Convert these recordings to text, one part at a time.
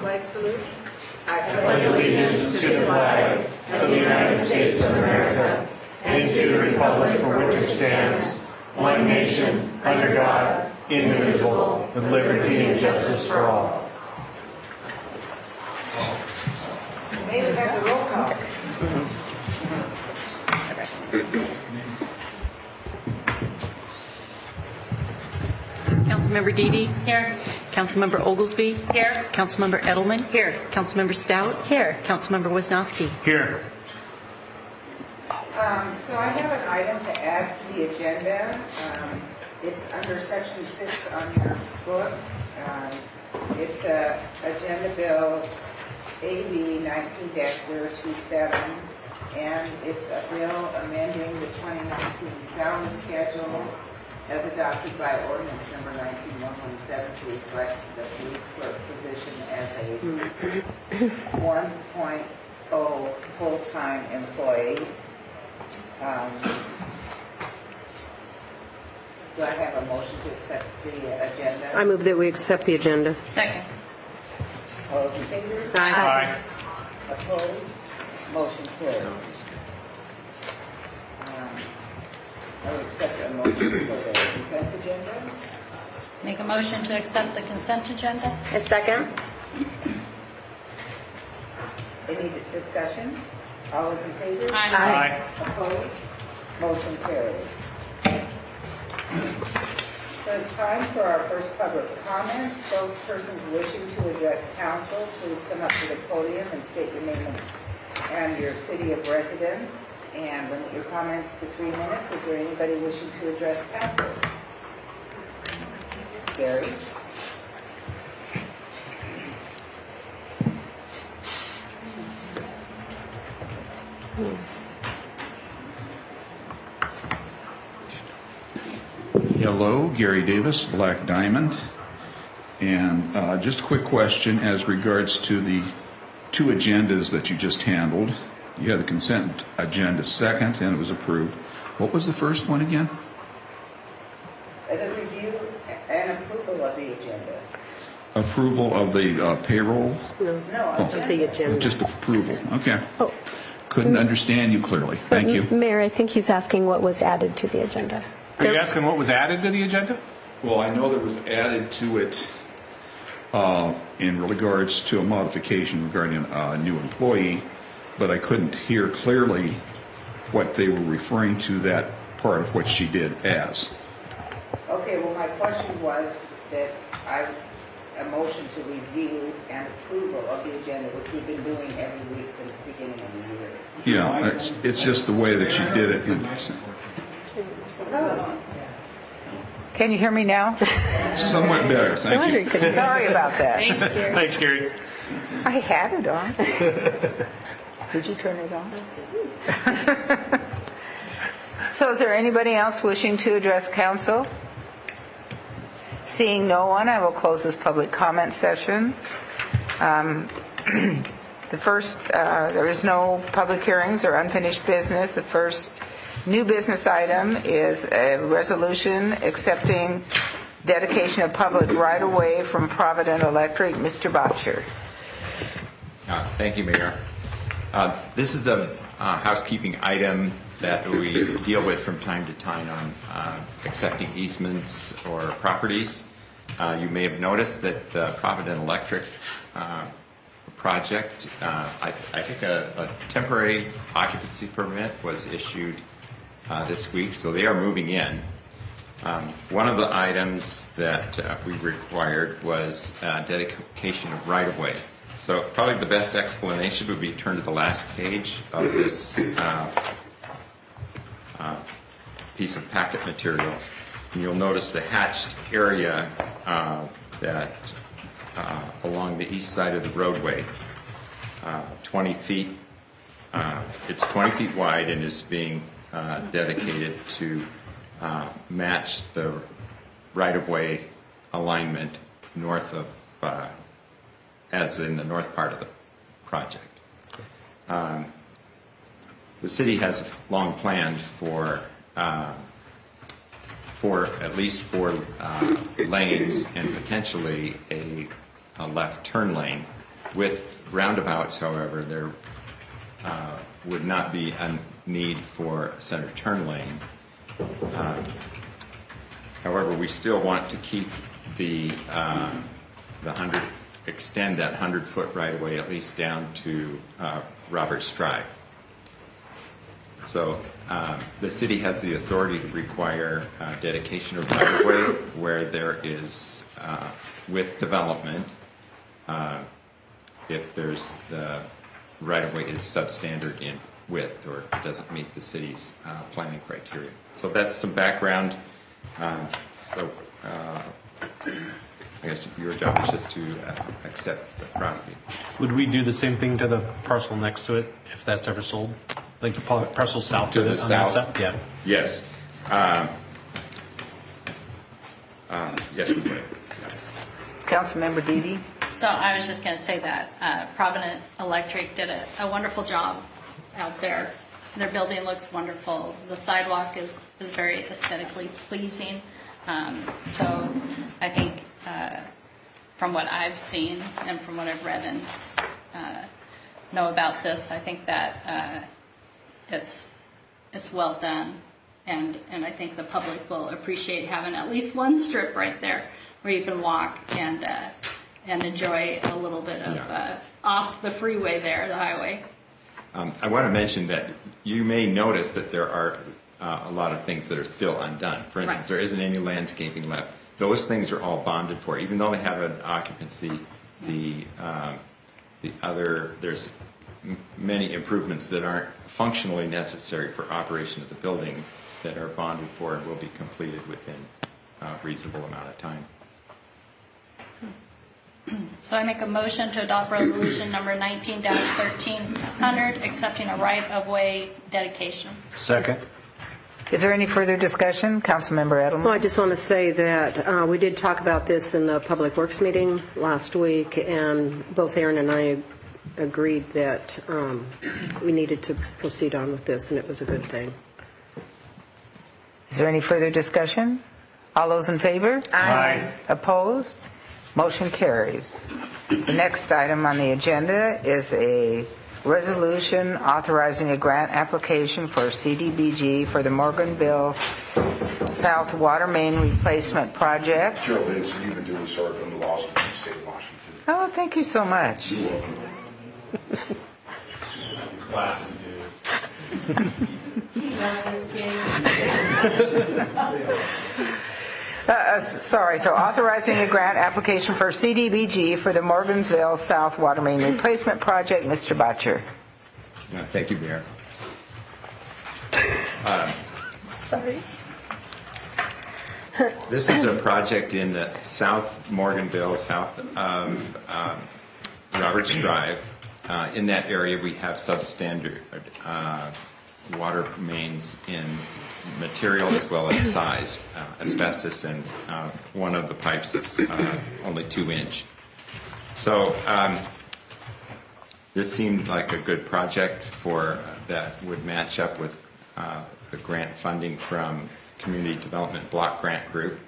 flag salute. I pledge allegiance to the flag of the United States of America and to the republic for which it stands, one nation, under God, indivisible, with liberty and justice for all. May we have the roll call? Councilmember Deedy? Here. Councilmember Oglesby? Here. Councilmember Edelman? Here. Councilmember Stout? Here. Councilmember Wisnowski? Here. So I have an item to add to the agenda. It's under section 6 on your book. It's Agenda Bill AB 19-027, and it's a bill amending the 2019 salary schedule as adopted by ordinance number 19117 to reflect the police clerk position as a 1.0 full-time employee. Do I have a motion to accept the agenda? I move that we accept the agenda. Second. All those in favor? Aye. Opposed? Motion carries. I would accept a motion for the consent agenda. Make a motion to accept the consent agenda. A second. Any discussion? All those in favor? Aye. Opposed? Motion carries. So it's time for our first public comment. Those persons wishing to address council, please come up to the podium and state your name and your city of residence, and limit your comments to 3 minutes. Is there anybody wishing to address council? Gary? Hello, Gary Davis, Black Diamond. And just a quick question as regards to the two agendas that you just handled. You had the consent agenda second, and it was approved. What was the first one again? The review and approval of the agenda. Approval of the payroll? No, Of the agenda. Just approval. Okay. Oh. Couldn't understand you clearly. Thank you. Mayor, I think he's asking what was added to the agenda. Are you asking what was added to the agenda? Well, I know there was added to it in regards to a modification regarding a new employee, but I couldn't hear clearly what they were referring to that part of what she did as. Okay, well, my question was that a motion to review and approval of the agenda, which we've been doing every week since the beginning of the year. Yeah, it's just the way that she did it. Can you hear me now? Somewhat better, thank you. Sorry about that. Thanks, Gary. I had it on. Did you turn it on? So is there anybody else wishing to address council? Seeing no one, I will close this public comment session. There is no public hearings or unfinished business. The first new business item is a resolution accepting dedication of public right-of-way from Provident Electric. Mr. Botcher. Thank you, Mayor. This is a housekeeping item that we deal with from time to time on accepting easements or properties. You may have noticed that the Provident Electric project, I think a temporary occupancy permit was issued this week, so they are moving in. One of the items that we required was dedication of right-of-way. So probably the best explanation would be turn to the last page of this piece of packet material, and you'll notice the hatched area that along the east side of the roadway, 20 feet. It's 20 feet wide and is being dedicated to match the right-of-way alignment north of, as in the north part of the project. The city has long planned for at least 4 lanes and potentially a left turn lane With roundabouts, however, there would not be a need for a center turn lane. However, we still want to keep the 100, extend that 100-foot right-of-way at least down to Roberts Drive. So the city has the authority to require dedication of right-of-way where there is, with development, if there's the right-of-way is substandard in width or doesn't meet the city's planning criteria. So that's some background. I guess your job is just to accept the property. Would we do the same thing to the parcel next to it if that's ever sold? Like the parcel south To of the it on that south? side? Yeah. Yes. Yes, we would. Councilmember Deedy? So I was just going to say that Provident Electric did a wonderful job out there. Their building looks wonderful. The sidewalk is very aesthetically pleasing. So I think from what I've seen and from what I've read and know about this, I think that it's well done. And I think the public will appreciate having at least one strip right there where you can walk and enjoy a little bit of off the freeway there, the highway. I want to mention that you may notice that there are a lot of things that are still undone. For instance, Right. there isn't any landscaping left. Those things are all bonded for. Even though they have an occupancy, there's many improvements that aren't functionally necessary for operation of the building that are bonded for and will be completed within a reasonable amount of time. So I make a motion to adopt resolution number 19-1300, accepting a right-of-way dedication. Second. Is there any further discussion? Councilmember Edelman? Well, I just want to say that we did talk about this in the Public Works meeting last week, and both Aaron and I agreed that we needed to proceed on with this, and it was a good thing. Is there any further discussion? All those in favor? Aye. Opposed? Motion carries. The next item on the agenda is a resolution authorizing a grant application for CDBG for the Morganville South Water Main Replacement Project. Joe Vinson, you've been doing this work from the Washington State of Washington. Oh, thank you so much. You're welcome. Class, So authorizing a grant application for CDBG for the Morganville South Water Main Replacement Project. Mr. Butcher. Thank you, Mayor. Sorry. This is a project in the South Morganville, south Roberts Drive. In that area, we have substandard water mains in material as well as size, asbestos, and one of the pipes is only 2-inch. So this seemed like a good project for that would match up with the grant funding from Community Development Block Grant Group.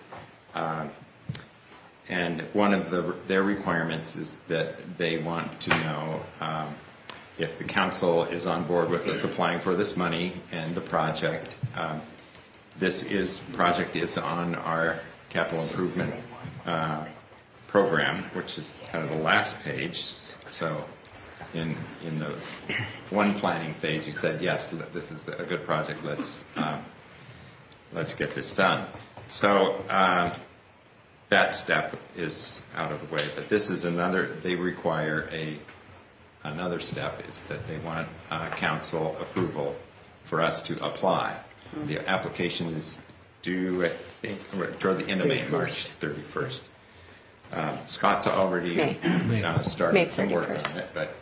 And one of their requirements is that they want to know if the council is on board with us applying for this money and the project. This project is on our capital improvement program, which is kind of the last page. So in the one planning phase, you said, yes, this is a good project. Let's get this done. So that step is out of the way. But this is another. They require another step is that they want council approval for us to apply. The application is due, I think, toward the end of May, March 31st. Scott's already started some work on it, but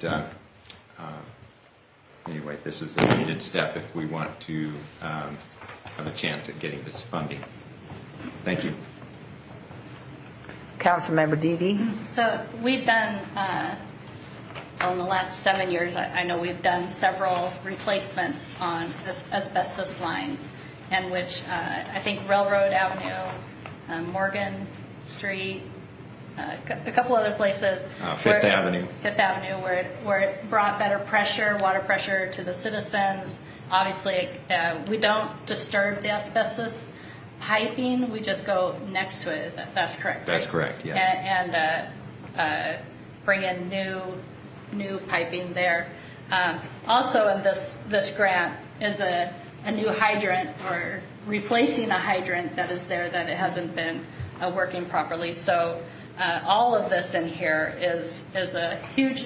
anyway, this is a needed step if we want to have a chance at getting this funding. Thank you. Councilmember Deedy. So we've done, in the last 7 years, I know we've done several replacements on asbestos lines, in which I think Railroad Avenue, Morgan Street, a couple other places. Fifth Avenue. Fifth Avenue, where it brought better pressure, water pressure to the citizens. Obviously, we don't disturb the asbestos piping, we just go next to it. That's correct, That's right? correct, yes. And bring in new piping there. Also in this grant is a new hydrant, or replacing a hydrant that is there that it hasn't been working properly. So all of this in here is a huge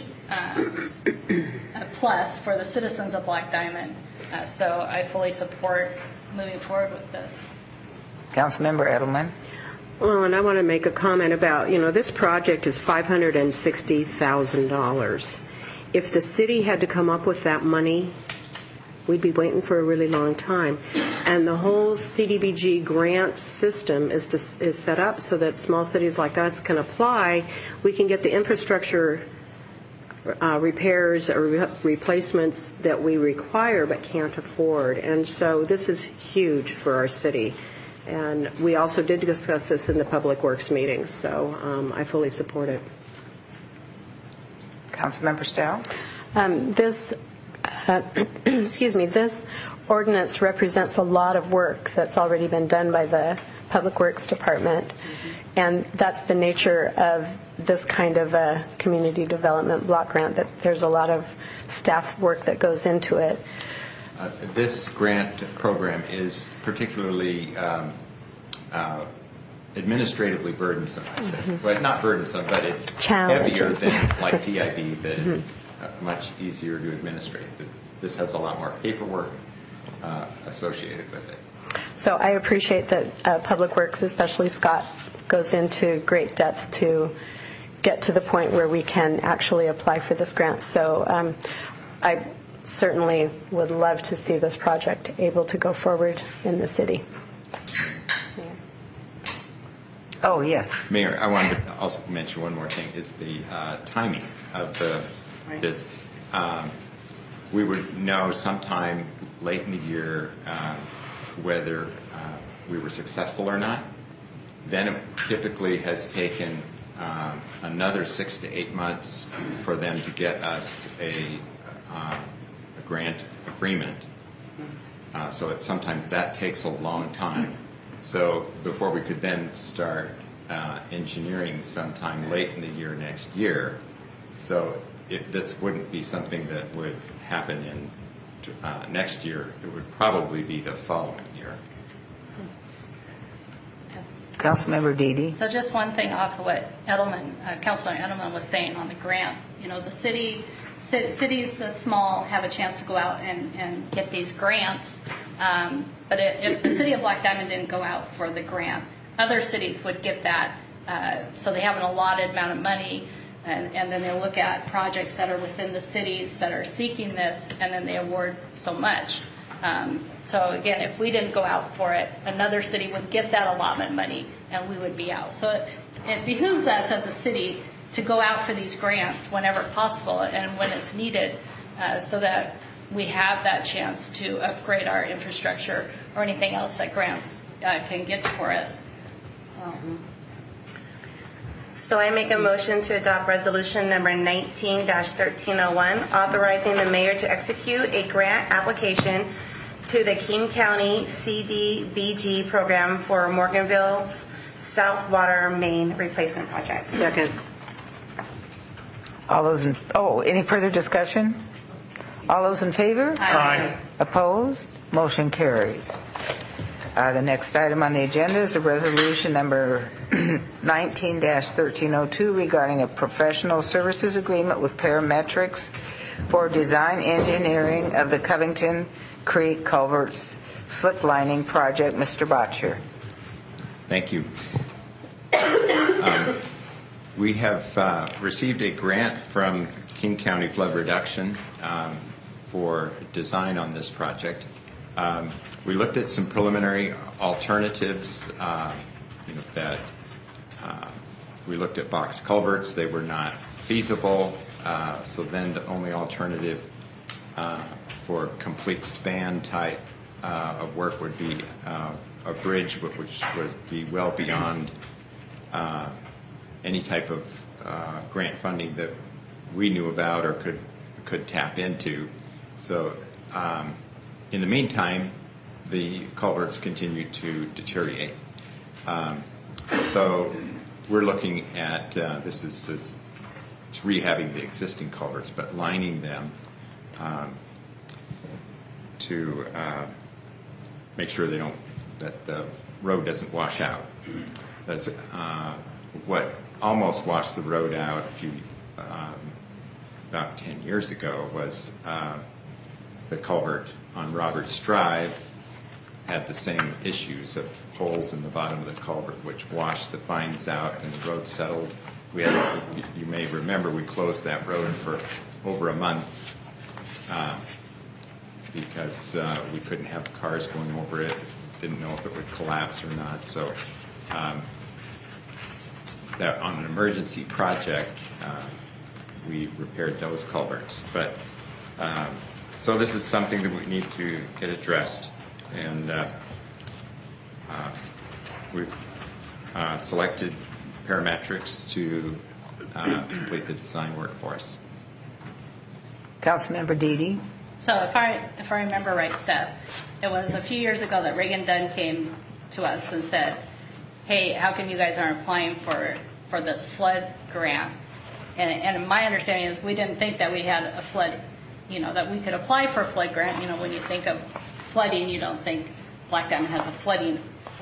a plus for the citizens of Black Diamond. So I fully support moving forward with this. Councilmember Edelman. Well, and I want to make a comment about, this project is $560,000. If the city had to come up with that money, we'd be waiting for a really long time. And the whole CDBG grant system is set up so that small cities like us can apply. We can get the infrastructure repairs or replacements that we require but can't afford. And so this is huge for our city. And we also did discuss this in the Public Works meeting, so I fully support it. Councilmember Stout. This ordinance represents a lot of work that's already been done by the Public Works Department, and that's the nature of this kind of a community development block grant, that there's a lot of staff work that goes into it. This grant program is particularly administratively burdensome, I'd say. Well, not burdensome, but it's heavier than like TIB, that is much easier to administrate. But this has a lot more paperwork associated with it. So I appreciate that Public Works, especially Scott, goes into great depth to get to the point where we can actually apply for this grant. So I certainly would love to see this project able to go forward in the city. Oh, yes. Mayor, I wanted to also mention one more thing, is the timing of this. We would know sometime late in the year whether we were successful or not. Then it typically has taken another 6 to 8 months for them to get us a grant agreement. So sometimes that takes a long time. So before we could then start engineering sometime late in the year next year. So this wouldn't be something that would happen in next year. It would probably be the following year. Councilmember Dede. So just one thing off of what Councilman Edelman was saying on the grant. The cities small have a chance to go out and get these grants. But if the city of Black Diamond didn't go out for the grant, other cities would get that. So they have an allotted amount of money, and then they look at projects that are within the cities that are seeking this, and then they award so much. So again, if we didn't go out for it, another city would get that allotment money, and we would be out. So it behooves us as a city to go out for these grants whenever possible and when it's needed, so that we have that chance to upgrade our infrastructure or anything else that grants can get for us. So I make a motion to adopt resolution number 19-1301, authorizing the mayor to execute a grant application to the King County CDBG program for Morganville's South Water Main Replacement Project. Second. Any further discussion? All those in favor? Aye. Opposed? Motion carries. The next item on the agenda is a resolution number 19-1302 regarding a professional services agreement with Parametrics for design engineering of the Covington Creek Culverts Slip Lining Project. Mr. Botcher. Thank you. We have received a grant from King County Flood Reduction for design on this project. We looked at some preliminary alternatives that we looked at box culverts. They were not feasible. So then the only alternative for complete span type of work would be a bridge, which would be well beyond any type of grant funding that we knew about or could tap into. So in the meantime, the culverts continue to deteriorate. So we're looking at it's rehabbing the existing culverts, but lining them to make sure that the road doesn't wash out. That's what almost washed the road out about 10 years ago was the culvert on Roberts Drive had the same issues of holes in the bottom of the culvert which washed the fines out and the road settled. You may remember we closed that road for over a month because we couldn't have cars going over it, didn't know if it would collapse or not. So that on an emergency project, we repaired those culverts. But so this is something that we need to get addressed, and we've selected parametrics to complete the design work for us. Councilmember Deedy. So if I remember right, Seth, it was a few years ago that Reagan Dunn came to us and said, hey, how come you guys aren't applying for this flood grant? And my understanding is we didn't think that we had a flood, that we could apply for a flood grant. When you think of flooding, you don't think Black Diamond has a flooding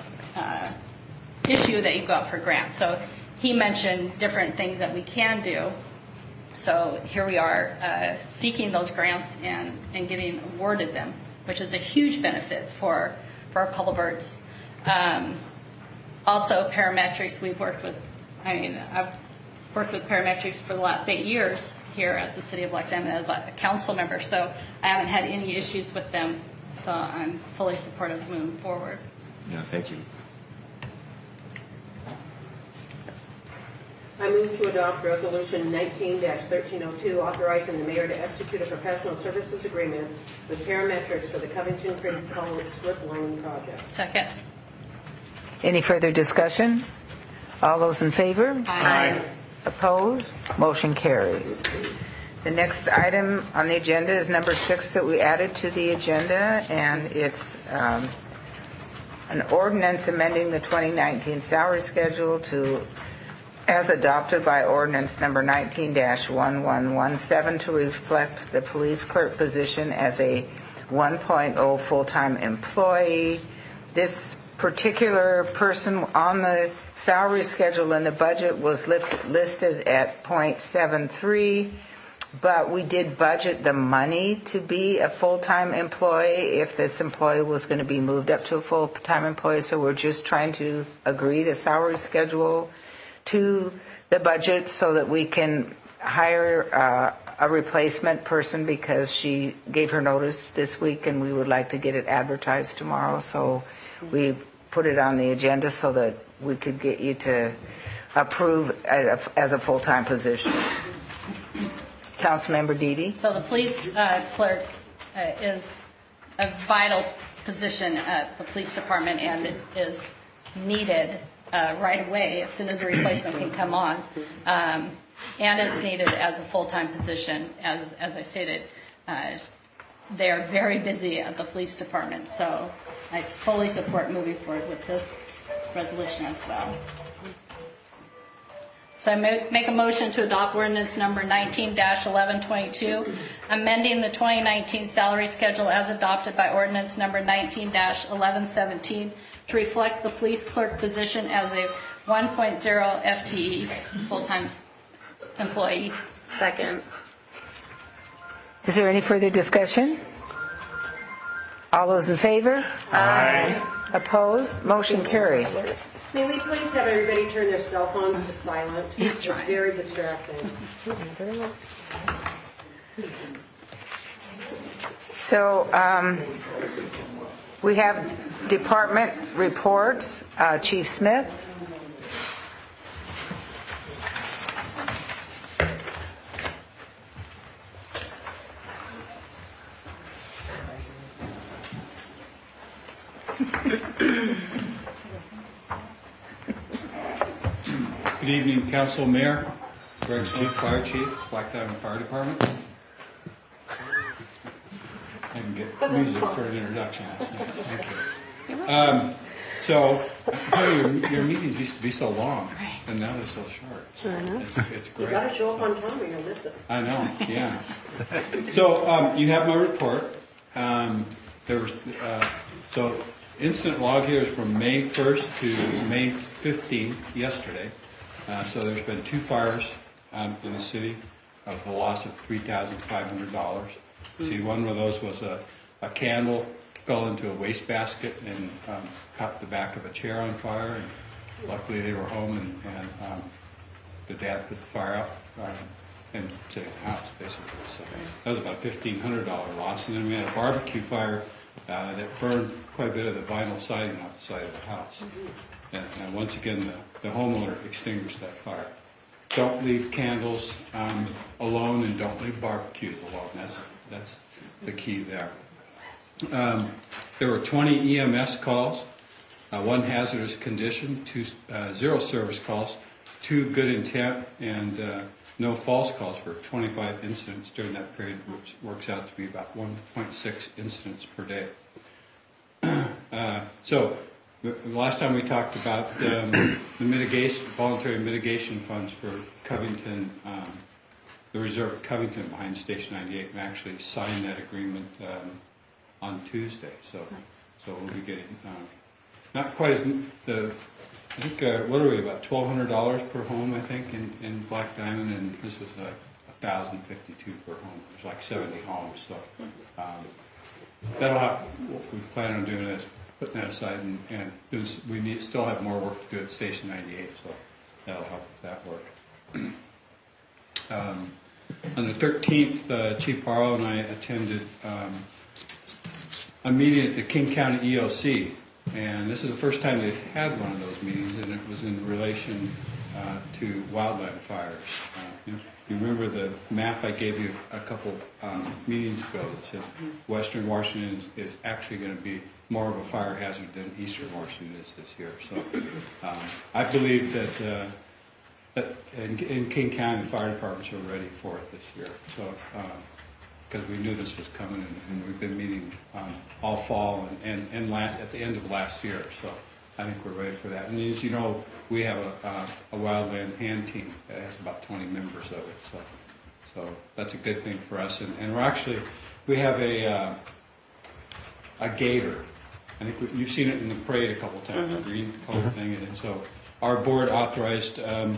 issue that you go out for grants. So he mentioned different things that we can do. So here we are seeking those grants and getting awarded them, which is a huge benefit for our culverts. Also, parametrics, I've worked with parametrics for the last 8 years here at the City of Black Diamond as a council member, so I haven't had any issues with them, so I'm fully supportive moving forward. Yeah, thank you. I move to adopt Resolution 19-1302, authorizing the mayor to execute a professional services agreement with parametrics for the Covington Creek Culvert Slip Lining Project. Second. Any further discussion? All those in favor? Aye. Opposed? Motion carries. The next item on the agenda is number 6 that we added to the agenda, and it's an ordinance amending the 2019 salary schedule as adopted by ordinance number 19-1117 to reflect the police clerk position as a 1.0 full-time employee. This particular person on the salary schedule in the budget was listed at .73, but we did budget the money to be a full-time employee if this employee was going to be moved up to a full-time employee. So we're just trying to agree the salary schedule to the budget so that we can hire a replacement person, because she gave her notice this week and we would like to get it advertised tomorrow. So we put it on the agenda so that we could get you to approve as a full-time position. Councilmember Deedy. So the police clerk is a vital position at the police department, and it is needed right away as soon as a replacement can come on, and it's needed as a full-time position. As I stated, they are very busy at the police department, so I fully support moving forward with this resolution as well. So I make a motion to adopt ordinance number 19-1122, amending the 2019 salary schedule as adopted by ordinance number 19-1117 to reflect the police clerk position as a 1.0 FTE full-time employee. Second. Is there any further discussion? All those in favor? Aye. Opposed? Motion carries. May we please have everybody turn their cell phones to silent? He's It's trying. very distracting. So we have department reports. Chief Smith. Good evening, Council, Mayor, Greg Smith, Fire Chief, Black Diamond Fire Department. I didn't get music for an introduction. That's nice. Thank you. So, your meetings used to be so long, and now they're so short. So it's great. You got to show up on time or you'll miss it. I know, yeah. So you have my report. So incident log here is from May 1st to May 15th, yesterday. So there's been 2 fires in the city of the loss of $3,500. See, one of those was a candle fell into a wastebasket and caught the back of a chair on fire. And luckily they were home and the dad put the fire out and saved the house, basically. So that was about a $1,500 loss. And then we had a barbecue fire that burned quite a bit of the vinyl siding off the side of the house. And once again, the homeowner extinguished that fire. Don't leave candles alone, and don't leave barbecues alone. That's the key there. There were 20 EMS calls, 1 hazardous condition, 0 service calls, 2 good intent, and no false calls for 25 incidents during that period, which works out to be about 1.6 incidents per day. So the last time we talked about the voluntary mitigation funds for Covington, the Reserve of Covington behind Station 98, and actually signed that agreement on Tuesday. So we'll be getting not quite as I think what are we, about $1,200 per home, I think, in Black Diamond, and this was $1,052 per home. There's like 70 homes, so that'll have. What we plan on doing is putting that aside, and we still have more work to do at Station 98, so that'll help with that work. On the 13th, Chief Barlow and I attended a meeting at the King County EOC, and this is the first time they've had one of those meetings, and it was in relation to wildland fires. You remember the map I gave you a couple meetings ago that said Western Washington is actually going to be more of a fire hazard than Eastern Washington is this year. So I believe that in King County, the fire departments are ready for it this year. So because we knew this was coming, and we've been meeting all fall and at the end of last year. So I think we're ready for that. And as you know, we have a wildland hand team that has about 20 members of it. So that's a good thing for us. And we have a gator. I think you've seen it in the parade a couple times, the green color thing. And so our board authorized, I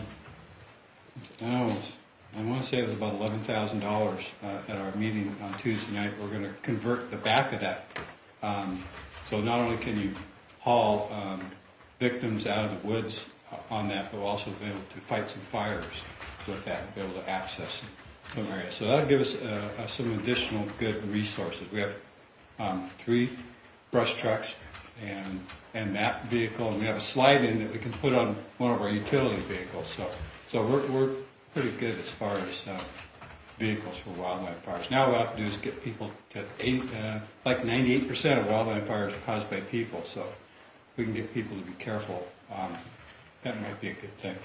want to say it was about $11,000 at our meeting on Tuesday night. We're going to convert the back of that. So not only can you haul victims out of the woods on that, but we'll also be able to fight some fires with that and be able to access some areas. So that'll give us some additional good resources. We have 3 brush trucks and that vehicle, and we have a slide-in that we can put on one of our utility vehicles. So we're pretty good as far as vehicles for wildland fires. Now what we have to do is get people to 98% of wildland fires are caused by people. So if we can get people to be careful, that might be a good thing.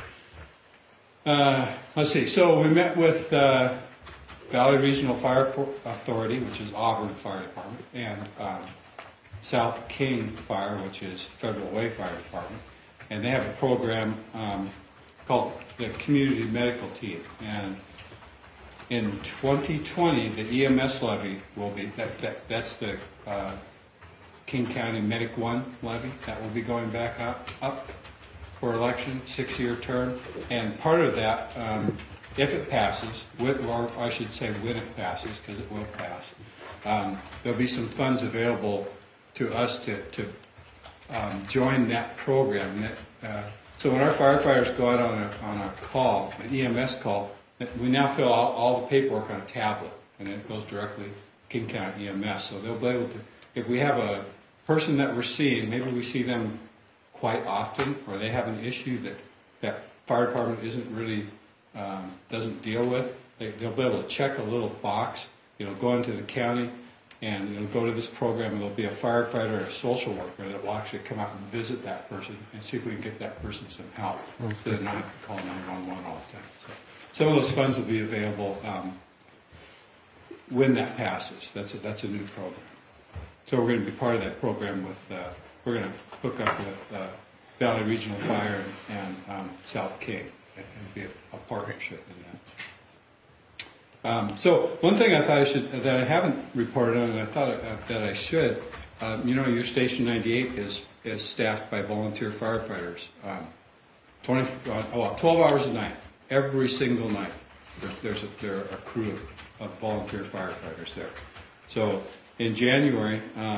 Let's see. So we met with Valley Regional Fire Authority, which is Auburn Fire Department, and South King Fire, which is Federal Way Fire Department, and they have a program called the Community Medical Team. And in 2020, the EMS levy will be that's the King County Medic 1 levy that will be going back up for election, 6-year term, and part of that, if it passes, or I should say when it passes, because it will pass, there'll be some funds available to us to join that program. So when our firefighters go out on a call, an EMS call, we now fill out all the paperwork on a tablet, and it goes directly to King County EMS. So they'll be able to, if we have a person that we're seeing, maybe we see them quite often, or they have an issue that fire department isn't really, doesn't deal with, they'll be able to check a little box, go into the county And it'll go to this program, and there'll be a firefighter or a social worker that will actually come out and visit that person and see if we can get that person some help, so they're not have to call 911 all the time. So some of those funds will be available when that passes. That's a new program. So we're going to be part of that program with, we're going to hook up with Valley Regional Fire and South King and be a partnership in that. So one thing I thought that I haven't reported on, and I thought that I should, your Station 98 is staffed by volunteer firefighters, 12 hours a night, every single night. There are a crew of volunteer firefighters there. So in January,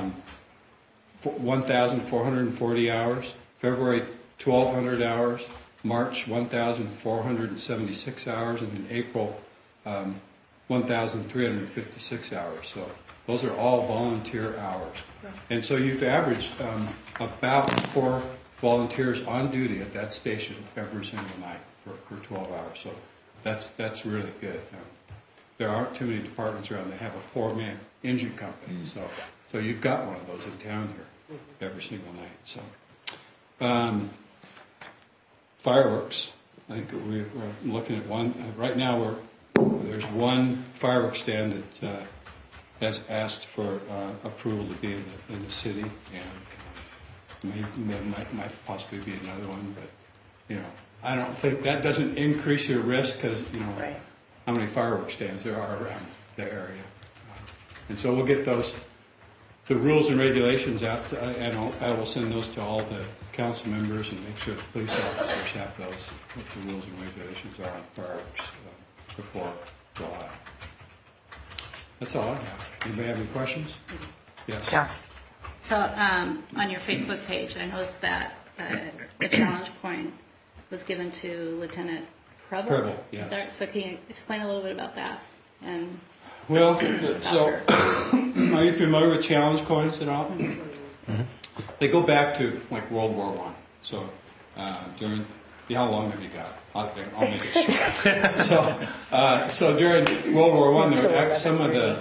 1,440 hours, February 1,200 hours, March 1,476 hours, and in April 1,356 hours. So those are all volunteer hours. And so you've averaged about 4 volunteers on duty at that station every single night for 12 hours. So that's really good. There aren't too many departments around that have a 4-man engine company. So you've got one of those in town here every single night. So fireworks. I think we're looking at one right now. There's one fireworks stand that has asked for approval to be in the city, and might possibly be another one. But I don't think that doesn't increase your risk because Right. how many fireworks stands there are around the area, and so we'll get the rules and regulations out, and I will send those to all the council members and make sure the police officers have those, what the rules and regulations are on fireworks before July. That's all I have. Anybody have any questions? Yes. Yeah. So on your Facebook page, I noticed that the challenge point was given to Lieutenant Preble. Preble, yes. Is that, so can you explain a little bit about that? And Well, so are you familiar with challenge coins at all? Mm-hmm. They go back to like World War I. So during, how long have you got? I'll make it short. So during World War I, there were some of the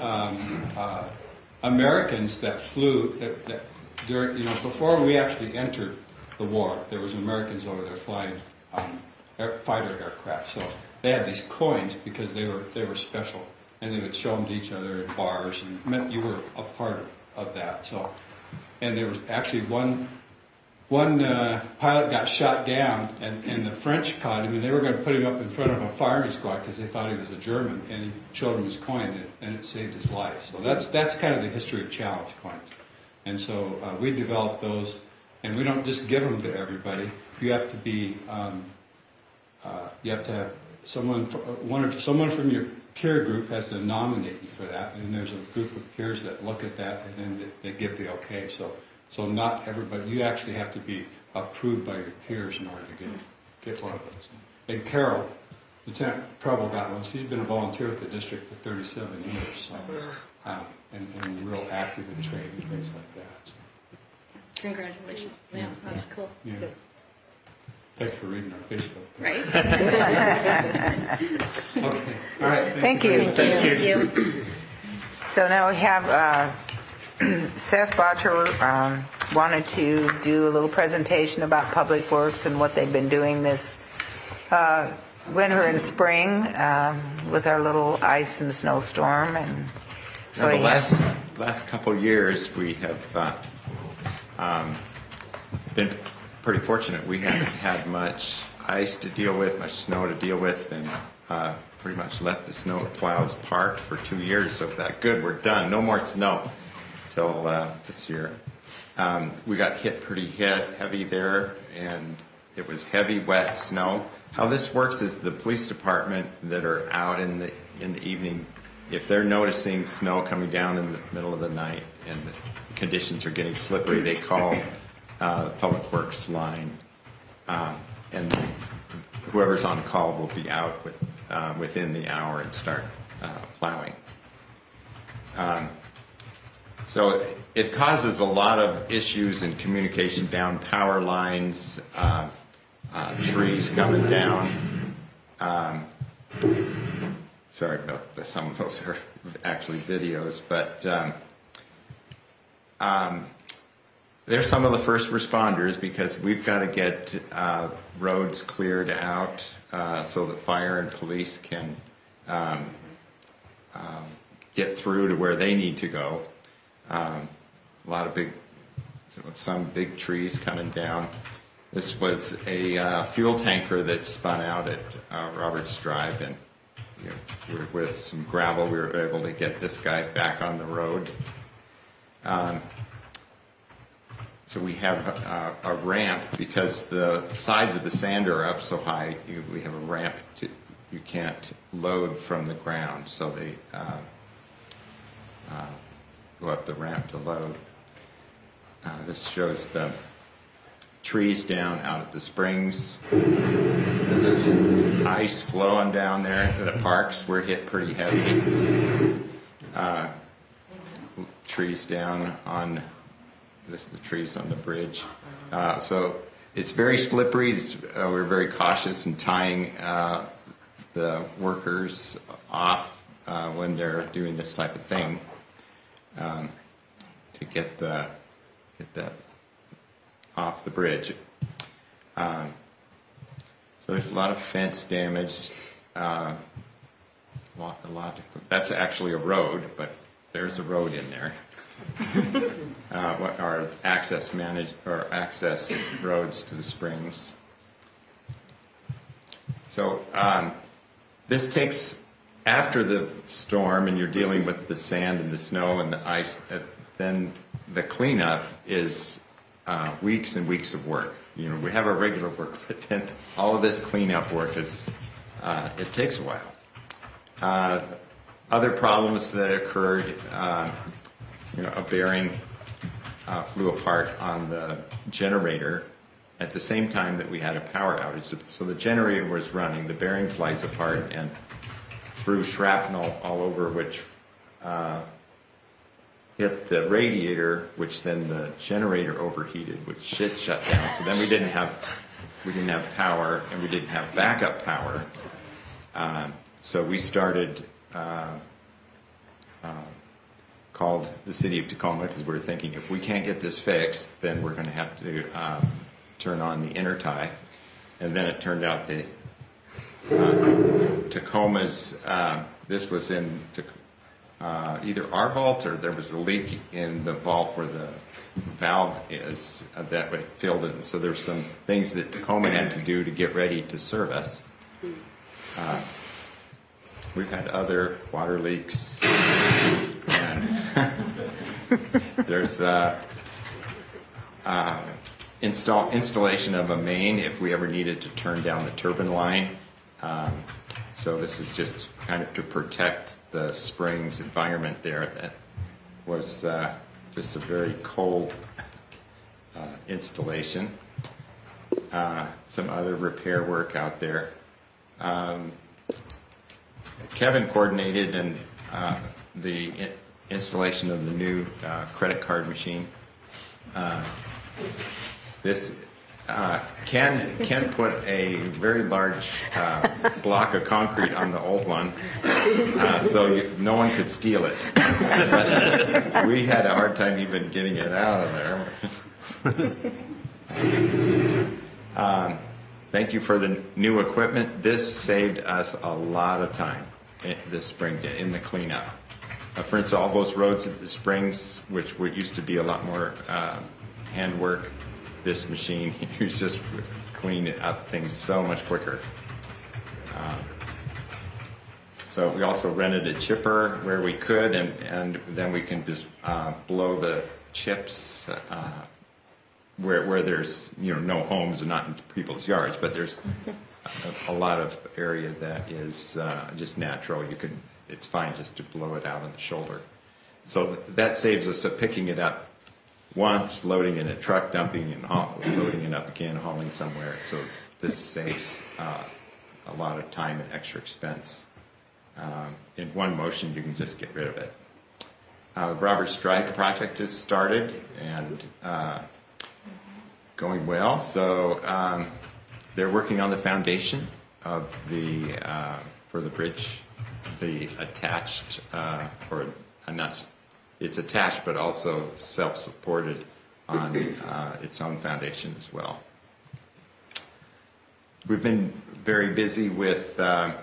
Americans that flew that during, before we actually entered the war, there was Americans over there flying fighter aircraft. So they had these coins because they were special, and they would show them to each other in bars, and meant you were a part of that. So, and there was actually one pilot got shot down, and the French caught him, and they were going to put him up in front of a firing squad because they thought he was a German, and he showed him his coin, and it saved his life. So that's kind of the history of challenge coins. And so we developed those, and we don't just give them to everybody. You have to be, you have to have someone from your peer group has to nominate you for that, and there's a group of peers that look at that, and then they give the okay. So not everybody. You actually have to be approved by your peers in order to get one of those. And Carol, Lieutenant Preble got one. She's been a volunteer with the district for 37 years, so, and real active in training and things like that. So. congratulations. Yeah, that's cool. Yeah. Thanks for reading our Facebook. Right? Okay. All right. Thank you. Thank you. So now we have Seth Botcher wanted to do a little presentation about Public Works and what they've been doing this winter and spring with our little ice and snowstorm. And so the last couple of years we have been pretty fortunate. We haven't had much ice to deal with, much snow to deal with, and pretty much left the snow plows parked for 2 years. So that good, we're done. No more snow till this year. We got hit pretty heavy there, and it was heavy, wet snow. How this works is the police department that are out in the evening, if they're noticing snow coming down in the middle of the night and the conditions are getting slippery, they call the Public Works line, and whoever's on call will be out within the hour and start plowing. So it causes a lot of issues in communication, down power lines, trees coming down. Sorry about some of those are actually videos, but they're some of the first responders because we've got to get roads cleared out so that fire and police can get through to where they need to go. Some big trees coming down. This was a fuel tanker that spun out at Roberts Drive, and with some gravel, we were able to get this guy back on the road. So we have a ramp because the sides of the sander are up so high. We have a ramp you can't load from the ground, so they go up the ramp to load. This shows the trees down out at the springs. Ice flowing down there. The parks were hit pretty heavy. Trees down on the trees on the bridge. So it's very slippery. We're very cautious in tying the workers off when they're doing this type of thing to get that off the bridge. So there's a lot of fence damage. That's actually a road, but there's a road in there. What are access roads to the springs? So this takes after the storm, and you're dealing with the sand and the snow and the ice. Then the cleanup is weeks and weeks of work. We have our regular work, but then all of this cleanup work it takes a while. Other problems that occurred, a bearing flew apart on the generator at the same time that we had a power outage. So the generator was running, the bearing flies apart and threw shrapnel all over, which hit the radiator, which then the generator overheated, which shut down. So then we didn't have power, and we didn't have backup power. So we started called the city of Tacoma because we were thinking if we can't get this fixed, then we're going to have to turn on the intertie. And then it turned out that Tacoma's, this was in either our vault or there was a leak in the vault where the valve is that filled it. So there's some things that Tacoma had to do to get ready to serve us. We've had other water leaks. And there's installation of a main if we ever needed to turn down the turbine line. So this is just kind of to protect the springs environment there. That was just a very cold installation. Some other repair work out there. Kevin coordinated and the installation of the new credit card machine. This Ken put a very large block of concrete on the old one, so no one could steal it. But we had a hard time even getting it out of there. Thank you for the new equipment. This saved us a lot of time this spring in the cleanup. For instance, all those roads at the springs, which used to be a lot more handwork, this machine used just clean up things so much quicker. So we also rented a chipper where we could, and then we can just blow the chips where there's no homes and not in people's yards, but there's a lot of area that is just natural. It's fine just to blow it out on the shoulder. So that saves us picking it up once, loading in a truck, dumping, and loading it up again, hauling somewhere. So this saves a lot of time and extra expense. In one motion, you can just get rid of it. The Roberts Drive project has started and going well. So they're working on the foundation of for the bridge, the attached or not it's attached but also self-supported on its own foundation as well. We've been very busy with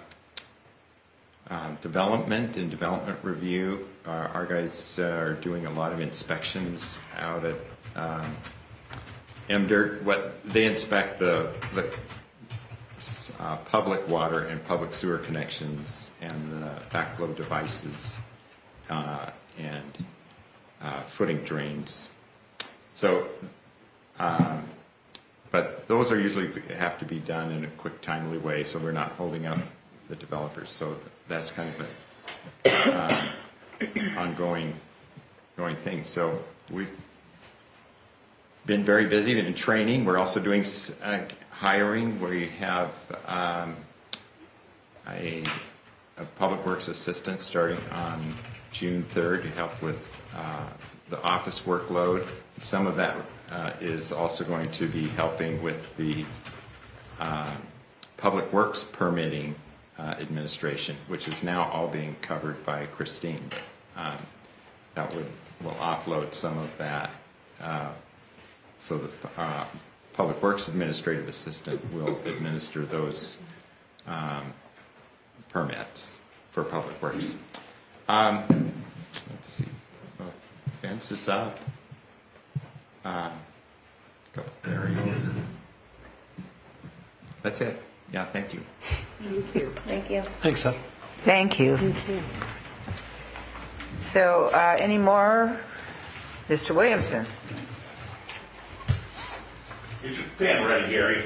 development and development review. Our guys are doing a lot of inspections out at MDIRT. What they inspect the public water and public sewer connections and the backflow devices and footing drains. So, but those are usually have to be done in a quick, timely way, so we're not holding up the developers. So that's kind of an ongoing thing. So we've been very busy in training. We're also doing hiring, where you have a public works assistant starting on June 3rd to help with the office workload. Some of that is also going to be helping with the public works permitting administration, which is now all being covered by Christine. That will offload some of that, so the public works administrative assistant will administer those permits for public works. Let's see. Fence is up. Couple aerials. That's it. Yeah, thank you. Thank you. Thank you. Thanks, Seth. Thank you. Thank you. So, any more? Mr. Williamson? Get your pen ready, Gary.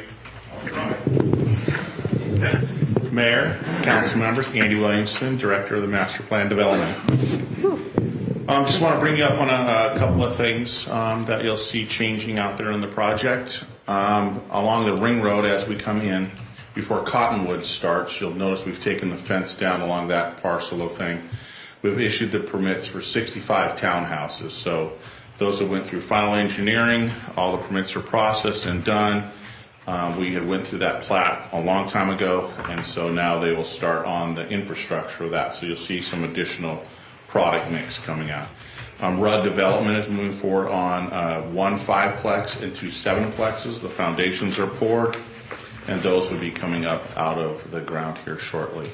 Mayor, council members, Andy Williamson, Director of the Master Plan Development. Just want to bring you up on a couple of things that you'll see changing out there in the project. Along the ring road as we come in, before Cottonwood starts, you'll notice we've taken the fence down along that parcel of thing. We've issued the permits for 65 townhouses. So those that went through final engineering, all the permits are processed and done. We had went through that plat a long time ago, and so now they will start on the infrastructure of that. So you'll see some additional product mix coming out. Rudd Development is moving forward on 1 5-plex and 2 7-plexes. The foundations are poured, and those will be coming up out of the ground here shortly.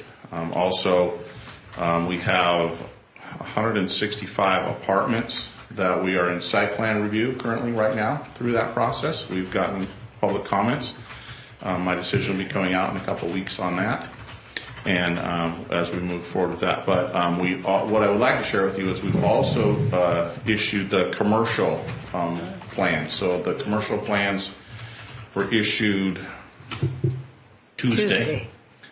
We have 165 apartments that we are in site plan review currently right now through that process. We've gotten public comments. My decision will be coming out in a couple of weeks on that, and as we move forward with that. But what I would like to share with you is we've also issued the commercial plans. So the commercial plans were issued Tuesday,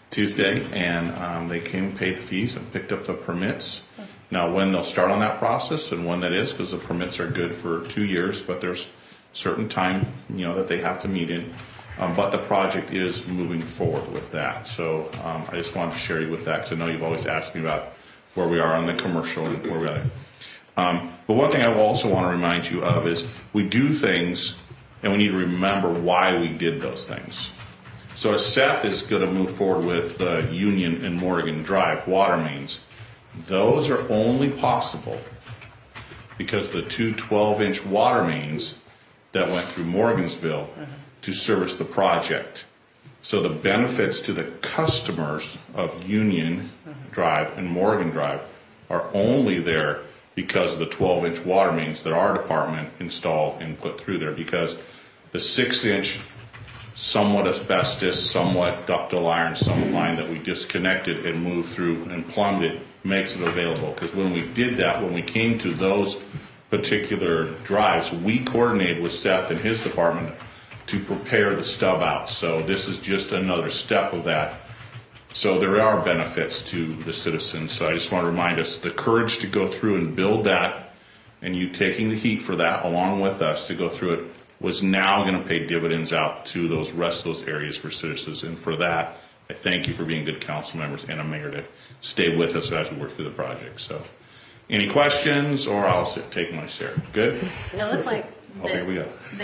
and they came, paid the fees, and picked up the permits. Now, when they'll start on that process and when that is, because the permits are good for 2 years, but there's certain time, that they have to meet in. But the project is moving forward with that. So I just wanted to share you with that, because I know you've always asked me about where we are on the commercial and where we are. But one thing I also want to remind you of is we do things, and we need to remember why we did those things. So as Seth is going to move forward with the Union and Morgan Drive water mains, those are only possible because the 2 12-inch water mains that went through Morgansville to service the project. So the benefits to the customers of Union Drive and Morgan Drive are only there because of the 12-inch water mains that our department installed and put through there, because the 6-inch somewhat asbestos, somewhat ductile iron, some line that we disconnected and moved through and plumbed it makes it available. Because when we did that, when we came to those particular drives, we coordinated with Seth and his department to prepare the stub out. So this is just another step of that. So there are benefits to the citizens. So I just want to remind us, the courage to go through and build that, and you taking the heat for that along with us to go through it, was now going to pay dividends out to those rest of those areas for citizens. And for that, I thank you for being good council members and a mayor to stay with us as we work through the project. So any questions, or I'll take my share. Good? It looked like here we go.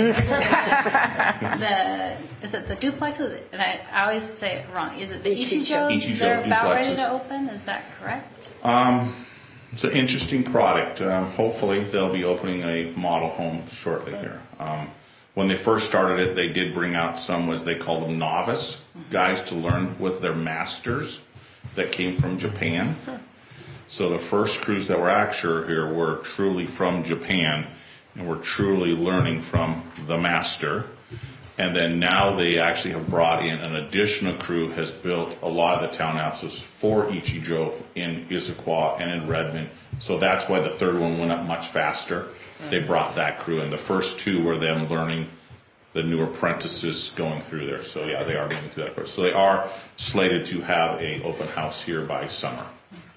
Is it the duplexes? And I always say it wrong. Is it the Ichijos? Ichijo They're about ready duplexes. to open. Is that correct? It's an interesting product. Hopefully, they'll be opening a model home shortly here. When they first started it, they did bring out some, as they call them, novice guys to learn with their masters that came from Japan. So the first crews that were actually here were truly from Japan and were truly learning from the master. And then now they actually have brought in an additional crew, has built a lot of the townhouses for Ichijo in Issaquah and in Redmond. So that's why the third one went up much faster. They brought that crew in. The first two were them learning, the new apprentices going through there. So yeah, they are going through that first. So they are slated to have a open house here by summer.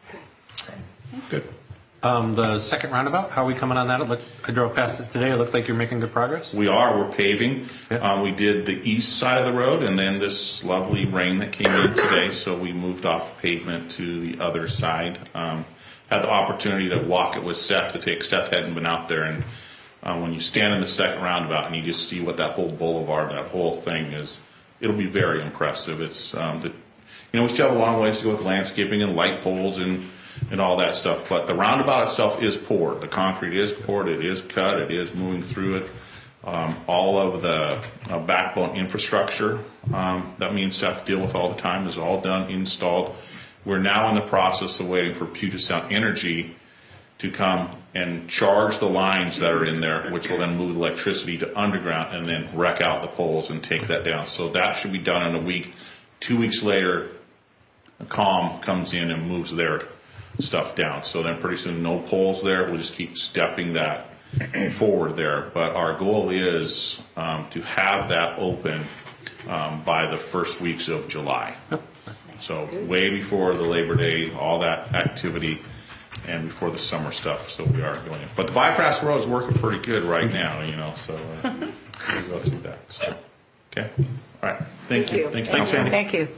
Good. The second roundabout, how are we coming on that? I drove past it today. It looked like you're making good progress. We are. We're paving. We did the east side of the road, and then this lovely rain that came in today, so we moved off pavement to the other side. Had the opportunity to walk it with Seth, Seth hadn't been out there, and when you stand in the second roundabout and you just see what that whole boulevard, that whole thing is, it'll be very impressive. It's, we still have a long ways to go with landscaping and light poles and all that stuff, but the roundabout itself is poured. The concrete is poured, it is cut, it is moving through it. All of the backbone infrastructure that me and Seth deal with all the time is all done, installed. We're now in the process of waiting for Puget Sound Energy to come and charge the lines that are in there, which will then move electricity to underground and then wreck out the poles and take that down. So that should be done in a week. 2 weeks later, COM comes in and moves their stuff down. So then pretty soon no poles there. We'll just keep stepping that forward there. But our goal is to have that open by the first weeks of July. So way before the Labor Day, all that activity, and before the summer stuff. So we are going in. But the bypass road is working pretty good right now, so we'll go through that. So, okay. All right. Thank you. Thanks, Andy. Thank you.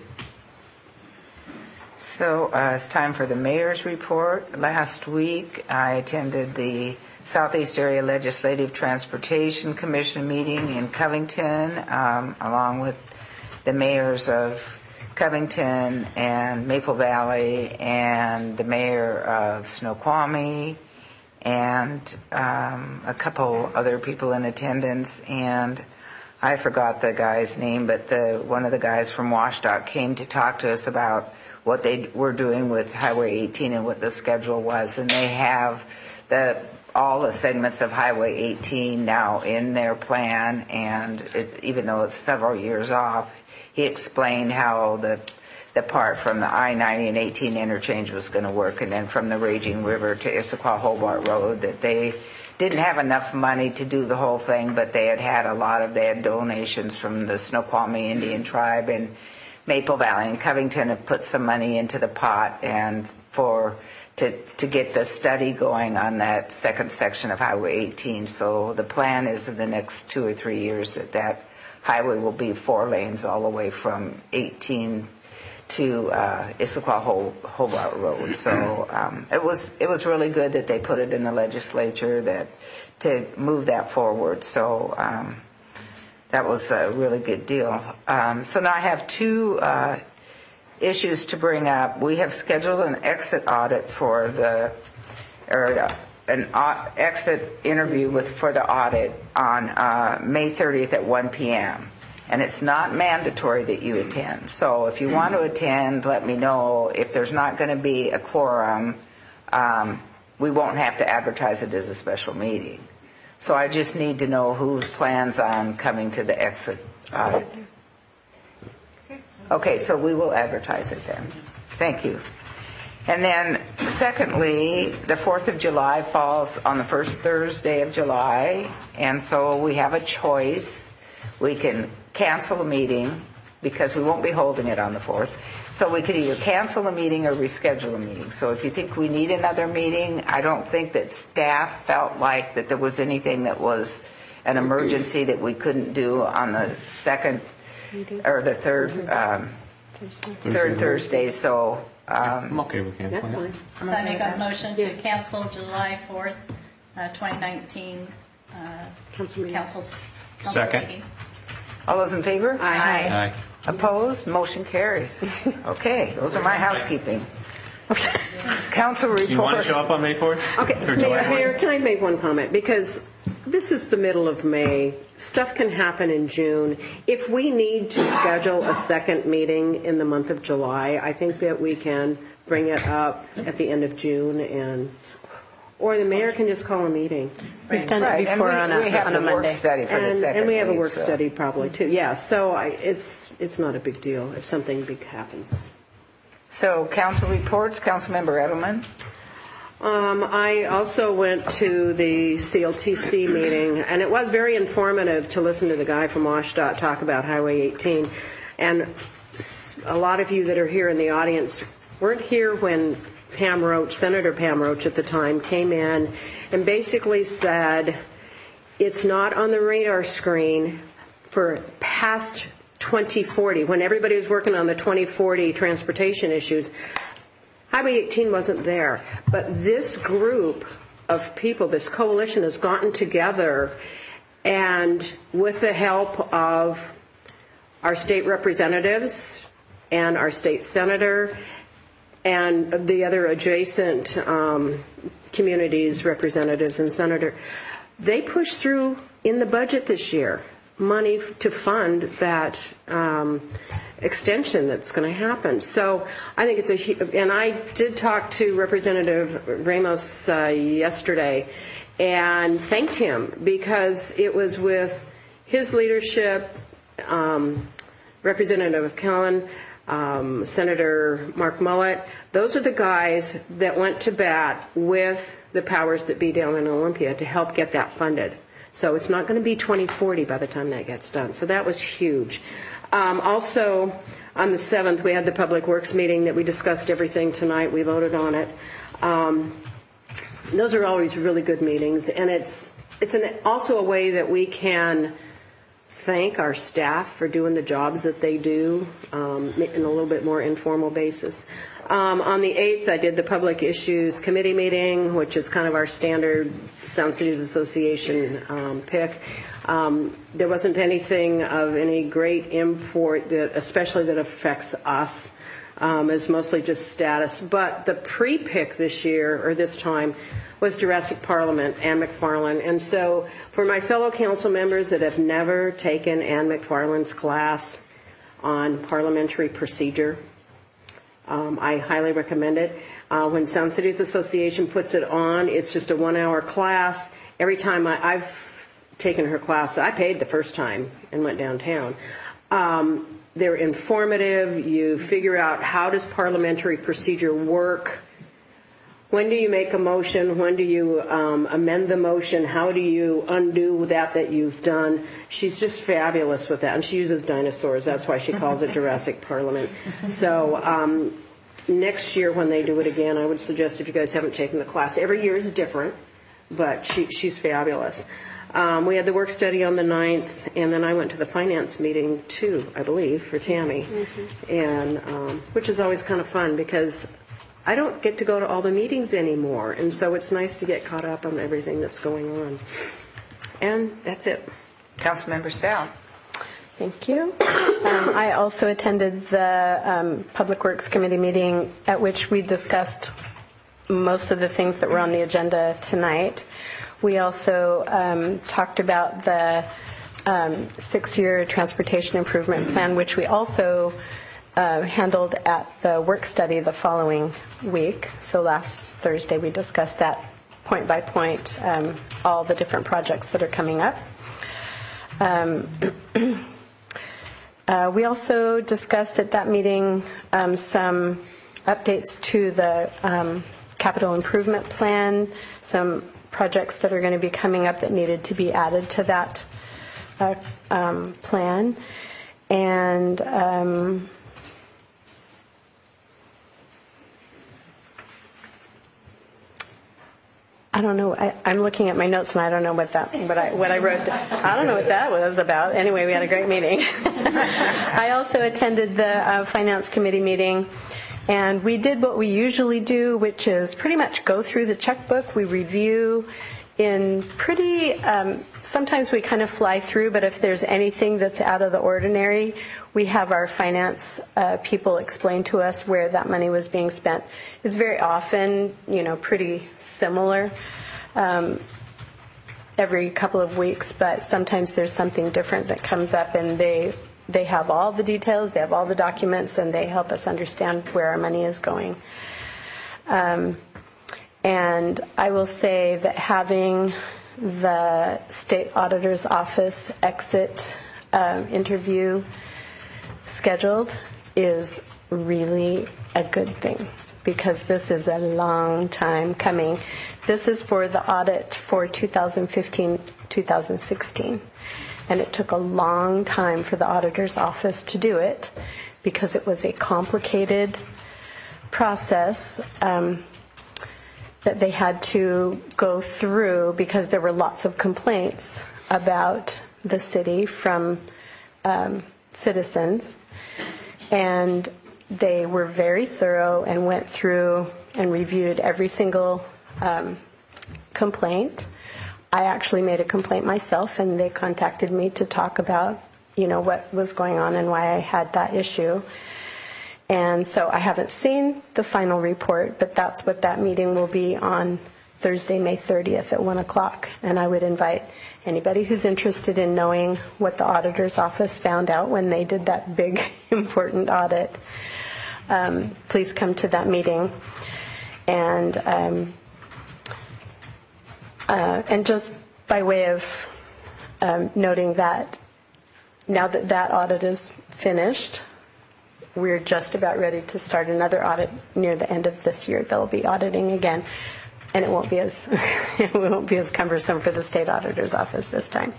So it's time for the mayor's report. Last week, I attended the Southeast Area Legislative Transportation Commission meeting in Covington, along with the mayors of Covington and Maple Valley and the mayor of Snoqualmie and a couple other people in attendance. And I forgot the guy's name, but one of the guys from WashDOT came to talk to us about what they were doing with Highway 18 and what the schedule was. And they have all the segments of Highway 18 now in their plan, and even though it's several years off, he explained how the part from the I-90 and 18 interchange was going to work, and then from the Raging River to Issaquah-Hobart Road, that they didn't have enough money to do the whole thing, but they had donations from the Snoqualmie Indian tribe, and Maple Valley and Covington have put some money into the pot and to get the study going on that second section of Highway 18. So the plan is in the next 2 or 3 years that highway will be 4 lanes all the way from 18 to Issaquah-Hobart Road. So it was really good that they put it in the legislature to move that forward. So that was a really good deal. So now I have 2 issues to bring up. We have scheduled an exit audit an exit interview for the audit on May 30th at 1 p.m. And it's not mandatory that you attend. So if you want to attend, let me know. If there's not going to be a quorum, we won't have to advertise it as a special meeting. So I just need to know who plans on coming to the exit audit. Okay, so we will advertise it then. Thank you. And then secondly, the 4th of July falls on the first Thursday of July, and so we have a choice. We can cancel a meeting because we won't be holding it on the 4th. So we could either cancel a meeting or reschedule a meeting. So if you think we need another meeting, I don't think that staff felt like that there was anything that was an emergency that we couldn't do on the second or the third Thursday. So I'm okay with canceling it. So I make a motion to cancel July 4th, 2019 council Second. meeting. All those in favor? Aye. Opposed? Motion carries. Okay, those are my housekeeping. Council report. Do you want to show up on May 4th? Okay, Or July 4th? Mayor, can I make one comment? Because this is the middle of May. Stuff can happen in June. If we need to schedule a second meeting in the month of July, I think that we can bring it up at the end of June, or the mayor can just call a meeting. We've done it before on we have a the Monday. work study for the second And we have a week, work so. study probably too. Yeah, so it's not a big deal if something big happens. So council reports, Councilmember Edelman. I also went to the CLTC meeting, and it was very informative to listen to the guy from WashDOT talk about Highway 18. And a lot of you that are here in the audience weren't here when Pam Roach, Senator Pam Roach at the time, came in and basically said it's not on the radar screen for past 2040, when everybody was working on the 2040 transportation issues. Highway 18 wasn't there, but this group of people, this coalition, has gotten together, and with the help of our state representatives and our state senator and the other adjacent communities, representatives and senator, they pushed through in the budget this year money to fund that extension that's going to happen. So I think it's and I did talk to Representative Ramos yesterday and thanked him because it was with his leadership, Representative Kellen, Senator Mark Mullett. Those are the guys that went to bat with the powers that be down in Olympia to help get that funded. So it's not going to be 2040 by the time that gets done. So that was huge. Also, on the 7th, we had the Public Works meeting that we discussed everything tonight. We voted on it. Those are always really good meetings, and it's also a way that we can thank our staff for doing the jobs that they do in a little bit more informal basis. On the 8th, I did the Public Issues Committee meeting, which is kind of our standard Sound Cities Association pick. There wasn't anything of any great import, especially that affects us. It's mostly just status. But the pre-pick this year, or this time, was Jurassic Parliament, Ann McFarland. And so for my fellow council members that have never taken Ann McFarland's class on parliamentary procedure, I highly recommend it. When Sound Cities Association puts it on, it's just a 1-hour class. Every time I've taken her class, I paid the first time and went downtown. They're informative. You figure out how does parliamentary procedure work. When do you make a motion? When do you amend the motion? How do you undo that you've done? She's just fabulous with that. And she uses dinosaurs. That's why she calls it Jurassic Parliament. So next year when they do it again, I would suggest if you guys haven't taken the class. Every year is different, but she's fabulous. We had the work study on the 9th, and then I went to the finance meeting too, I believe, for Tammy, and which is always kind of fun because I don't get to go to all the meetings anymore, and so it's nice to get caught up on everything that's going on. And that's it. Councilmember Stout. Thank you. I also attended the Public Works Committee meeting at which we discussed most of the things that were on the agenda tonight. We also talked about the 6-year transportation improvement plan, which we also handled at the work study the following week. So last Thursday we discussed that point by point, all the different projects that are coming up. We also discussed at that meeting some updates to the capital improvement plan, some projects that are going to be coming up that needed to be added to that plan. And I don't know. I'm looking at my notes and I don't know what I wrote. I don't know what that was about. Anyway, we had a great meeting. I also attended the Finance Committee meeting, and we did what we usually do, which is pretty much go through the checkbook. We review in pretty, sometimes we kind of fly through, but if there's anything that's out of the ordinary, we have our finance people explain to us where that money was being spent. It's very often, pretty similar every couple of weeks, but sometimes there's something different that comes up, and they have all the details, they have all the documents, and they help us understand where our money is going. And I will say that having the state auditor's office exit interview scheduled is really a good thing, because this is a long time coming. This is for the audit for 2015-2016. And it took a long time for the auditor's office to do it, because it was a complicated process that they had to go through, because there were lots of complaints about the city from citizens. And they were very thorough and went through and reviewed every single complaint. I actually made a complaint myself, and they contacted me to talk about, what was going on and why I had that issue. And so I haven't seen the final report, but that's what that meeting will be on Thursday, May 30th at 1 o'clock. And I would invite anybody who's interested in knowing what the auditor's office found out when they did that big, important audit, please come to that meeting. And just by way of noting that now that that audit is finished, we're just about ready to start another audit near the end of this year. They'll be auditing again, and it won't be as cumbersome for the state auditor's office this time.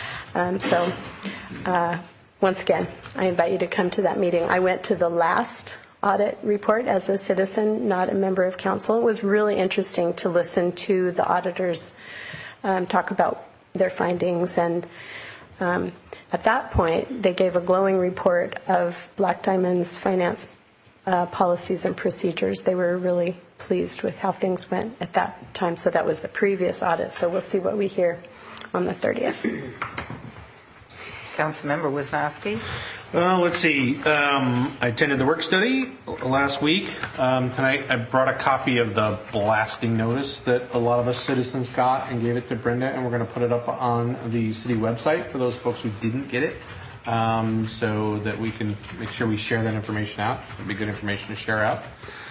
Once again, I invite you to come to that meeting. I went to the last audit report as a citizen, not a member of council. It was really interesting to listen to the auditors talk about their findings, and at that point, they gave a glowing report of Black Diamond's finance policies and procedures. They were really pleased with how things went at that time. So that was the previous audit. So we'll see what we hear on the 30th. Councilmember Wisniewski. Let's see. I attended the work study last week. Tonight I brought a copy of the blasting notice that a lot of us citizens got and gave it to Brenda, and we're going to put it up on the city website for those folks who didn't get it, so that we can make sure we share that information out. It'd be good information to share out.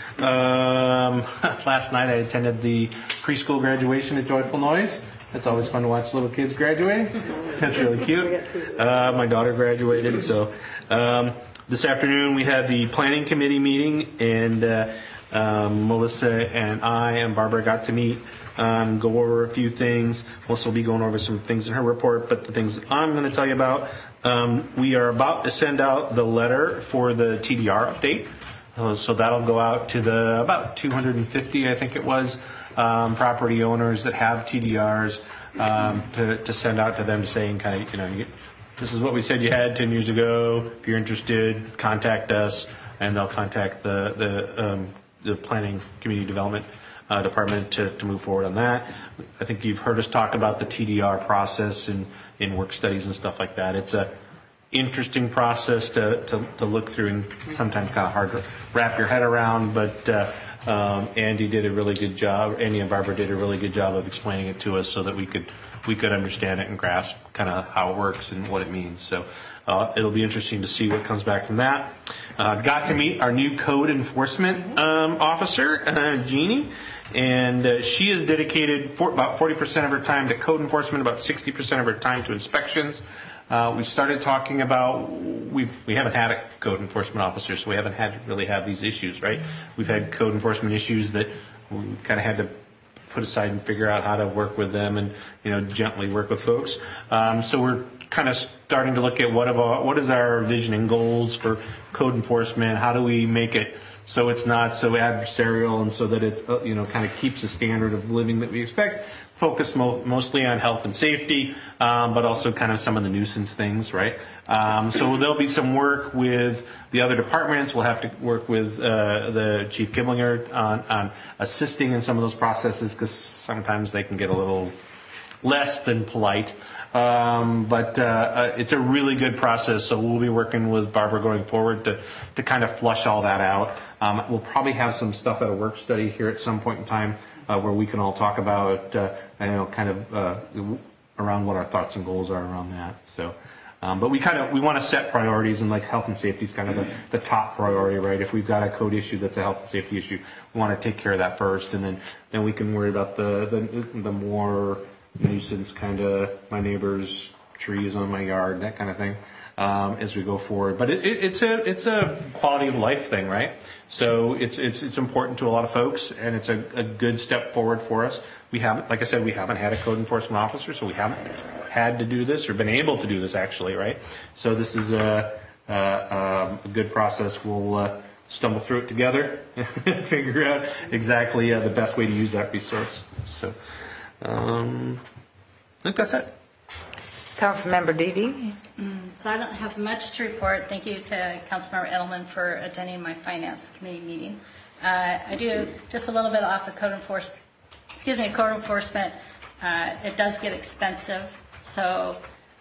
Last night I attended the preschool graduation at Joyful Noise. It's always fun to watch little kids graduate. That's really cute. My daughter graduated, so this afternoon we had the planning committee meeting, and Melissa and I and Barbara got to meet, go over a few things. Melissa will be going over some things in her report, but the things that I'm going to tell you about, we are about to send out the letter for the TDR update. So that'll go out to the about 250, I think it was, property owners that have TDRs, to send out to them saying kind of, this is what we said you had 10 years ago. If you're interested, contact us, and they'll contact the planning community development department to move forward on that. I think you've heard us talk about the TDR process in work studies and stuff like that. It's a interesting process to look through, and sometimes kind of hard to wrap your head around, but Andy did a really good job. Andy and Barbara did a really good job of explaining it to us so that we could understand it and grasp kind of how it works and what it means. So it'll be interesting to see what comes back from that. Got to meet our new code enforcement officer, Jeannie, and she is dedicated about 40% of her time to code enforcement, about 60% of her time to inspections. We started talking about, we haven't had a code enforcement officer, so we haven't had to really have these issues, right? We've had code enforcement issues that we kind of had to put aside and figure out how to work with them and, gently work with folks. So we're kind of starting to look at what is our vision and goals for code enforcement? How do we make it so it's not so adversarial, and so that it's, kind of keeps the standard of living that we expect? Focus mostly on health and safety, but also kind of some of the nuisance things, right? So there'll be some work with the other departments. We'll have to work with the Chief Kiblinger on assisting in some of those processes, because sometimes they can get a little less than polite. But it's a really good process, so we'll be working with Barbara going forward to kind of flush all that out. We'll probably have some stuff at a work study here at some point in time where we can all talk about, kind of around what our thoughts and goals are around that. So, but we want to set priorities, and like health and safety is kind of the top priority, right? If we've got a code issue that's a health and safety issue, we want to take care of that first, and then we can worry about the more nuisance kind of my neighbor's trees on my yard, that kind of thing, as we go forward. But it's a quality of life thing, right? So it's important to a lot of folks, and it's a good step forward for us. We haven't, like I said, we haven't had a code enforcement officer, so we haven't had to do this or been able to do this actually, right? So this is a good process. We'll stumble through it together and figure out exactly the best way to use that resource. So. I think that's it. Councilmember Dede. So I don't have much to report. Thank you to Councilmember Edelman for attending my Finance Committee meeting. I do just a little bit off of code enforcement. It does get expensive, so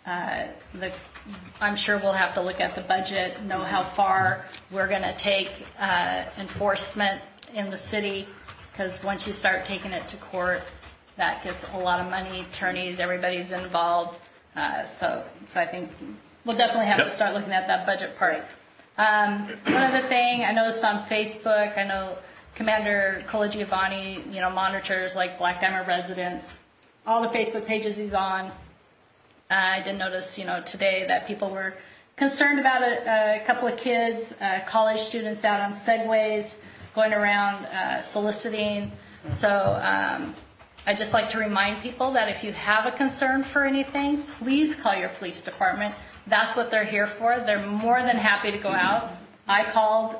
I'm sure we'll have to look at the budget, know how far we're going to take enforcement in the city, because once you start taking it to court, that gets a lot of money, attorneys, everybody's involved. So I think we'll definitely have to start looking at that budget part. One other thing, I noticed on Facebook, I know Commander Colagiovanni, monitors like Black Diamond residents, all the Facebook pages he's on. I did notice, today that people were concerned about a couple of kids, college students out on Segways, going around soliciting. So I'd just like to remind people that if you have a concern for anything, please call your police department. That's what they're here for. They're more than happy to go out. I called,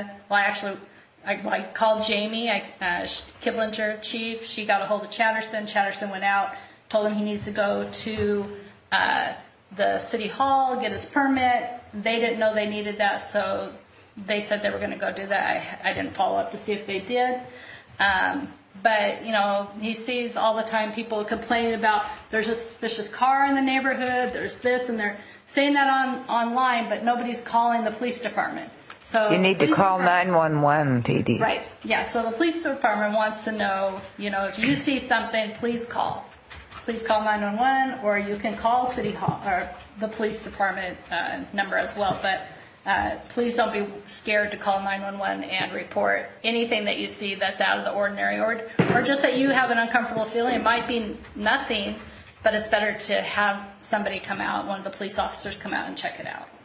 I called Jamie, Kiblinger chief. She got a hold of Chatterson. Chatterson went out, told him he needs to go to the city hall, get his permit. They didn't know they needed that, so they said they were going to go do that. I didn't follow up to see if they did. But, he sees all the time people complaining about there's a suspicious car in the neighborhood, there's this, and they're saying that online, but nobody's calling the police department. So you need to call 911, TD. Right, yeah, so the police department wants to know, if you see something, please call. Please call 911, or you can call City Hall or the police department number as well. But please don't be scared to call 911 and report anything that you see that's out of the ordinary, or just that you have an uncomfortable feeling. It might be nothing, but it's better to have somebody come out, one of the police officers come out and check it out.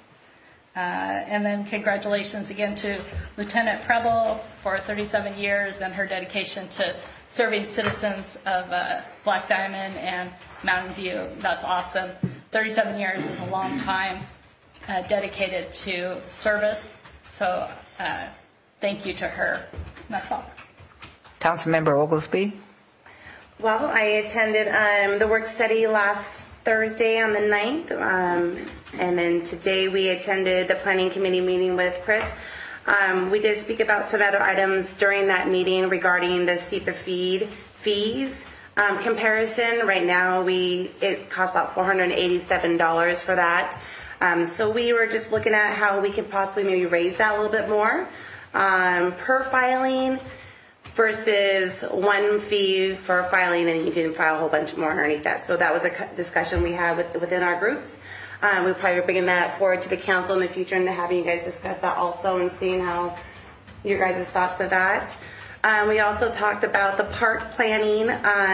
And then congratulations again to Lieutenant Preble for 37 years and her dedication to serving citizens of Black Diamond and Mountain View. That's awesome. 37 years is a long time. Dedicated to service, so thank you to her. That's all. Councilmember Oglesby. Well, I attended the work study last Thursday on the 9th, and then today we attended the planning committee meeting with Chris. We did speak about some other items during that meeting regarding the SEPA fees comparison. Right now, it costs about $487 for that. So we were just looking at how we could possibly maybe raise that a little bit more per filing versus one fee for filing, and you can file a whole bunch more underneath that. So that was a discussion we had within our groups. We'll probably be bringing that forward to the council in the future and having you guys discuss that also and seeing how your guys' thoughts of that. We also talked about the park planning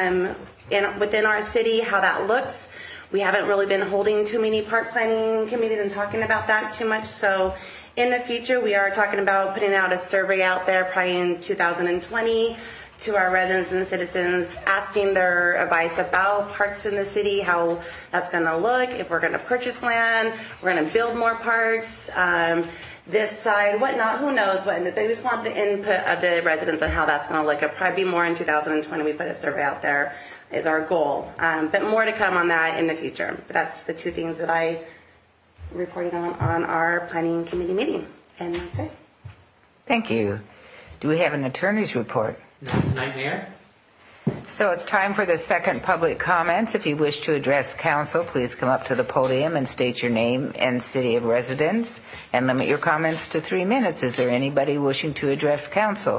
within our city, how that looks. We haven't really been holding too many park planning committees and talking about that too much. So in the future, we are talking about putting out a survey out there probably in 2020 to our residents and citizens, asking their advice about parks in the city, how that's going to look, if we're going to purchase land, we're going to build more parks, this side, whatnot, who knows what. But we just want the input of the residents on how that's going to look. It'll probably be more in 2020. We put a survey out there is our goal. But more to come on that in the future. But that's the two things that I reported on our planning committee meeting. And that's it. Thank you. Do we have an attorney's report? Not tonight, Mayor. So it's time for the second public comments. If you wish to address council, please come up to the podium and state your name and city of residence, and limit your comments to 3 minutes. Is there anybody wishing to address council?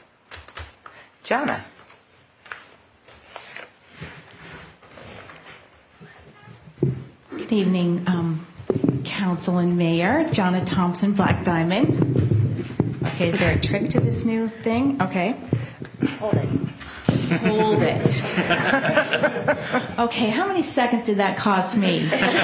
Jana. Good evening, council and mayor. Jana Thompson, Black Diamond. Okay, is there a trick to this new thing? Okay. Hold it. Hold it. Okay, how many seconds did that cost me?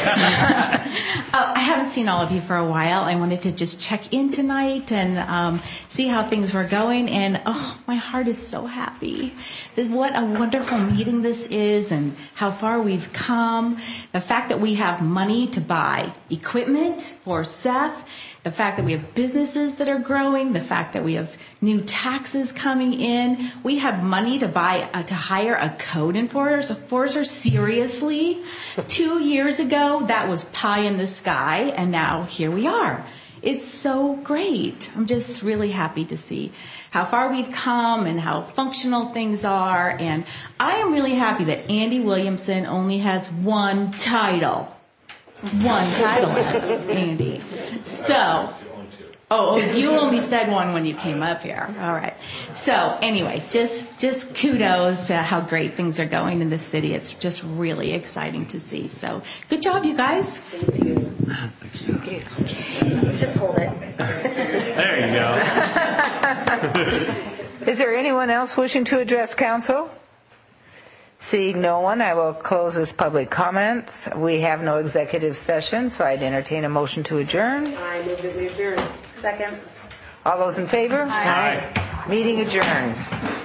I haven't seen all of you for a while. I wanted to just check in tonight and see how things were going. And my heart is so happy. What a wonderful meeting this is, and how far we've come. The fact that we have money to buy equipment for Seth. The fact that we have businesses that are growing, the fact that we have new taxes coming in, we have money to hire a code enforcer. Seriously, 2 years ago that was pie in the sky, and now here we are. It's so great. I'm just really happy to see how far we've come and how functional things are, and I am really happy that Andy Williamson only has one title. One title, Andy. So, you only said one when you came up here. All right. So, anyway, just kudos to how great things are going in the city. It's just really exciting to see. So, good job, you guys. Thank you. Just hold it. There you go. Is there anyone else wishing to address council? Seeing no one, I will close this public comments. We have no executive session, so I'd entertain a motion to adjourn. I move that we adjourn. Second. All those in favor? Aye. Meeting adjourned.